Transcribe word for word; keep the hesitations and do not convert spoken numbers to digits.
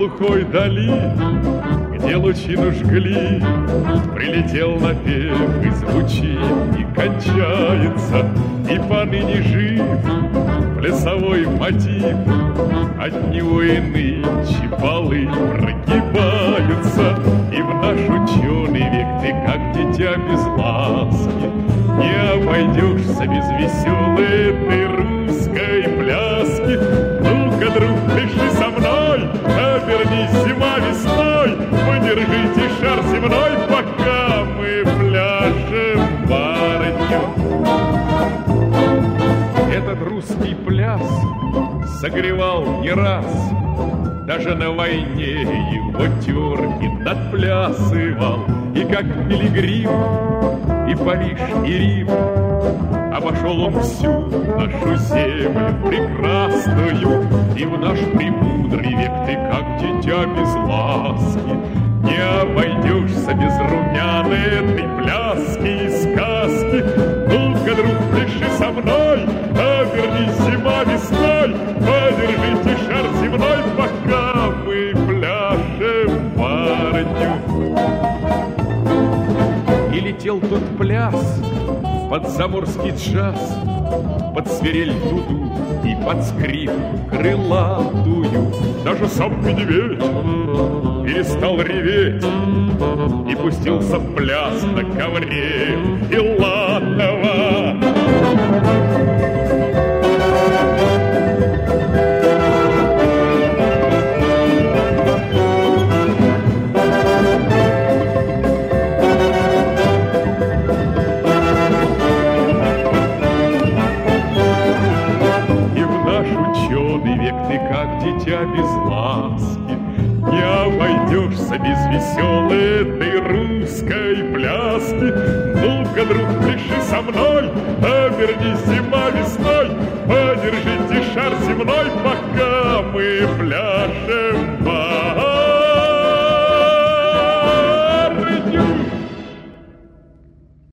глухой дали, где лучину жгли, прилетел напев и звучит, и кончается, и поныне жив плясовой мотив. От него и нынче полы прогибаются, и в наш ученый век ты, как дитя без ласки, не обойдешься без веселой этой русской пляски. Ну-ка, друг, пляши со мной, обернись зима весной, подержите шар земной, пока мы пляшем барыню. Этот русский пляс согревал не раз, даже на войне его Теркин отплясывал. И как пилигрим, и Париж, и Рим, обошел он всю нашу землю прекрасную. И в наш премудрый век ты, как дитя без ласки, не обойдешься без румяны этой пляски и сказки. Ну-ка, друг, пляши со мной, обернись зима весной, подержите шар земной, пока мы пляшем барыню. И летел тот пляс под заморский джаз, под свирель дуду и под скрипку крылатую. Даже сам медведь перестал реветь и пустился в пляс на ковре Филатова. Ты, как дитя без ласки, не обойдешься без веселой этой русской пляски. Ну-ка, друг, пляши со мной, обернись зима весной, подержите шар земной, пока мы пляшем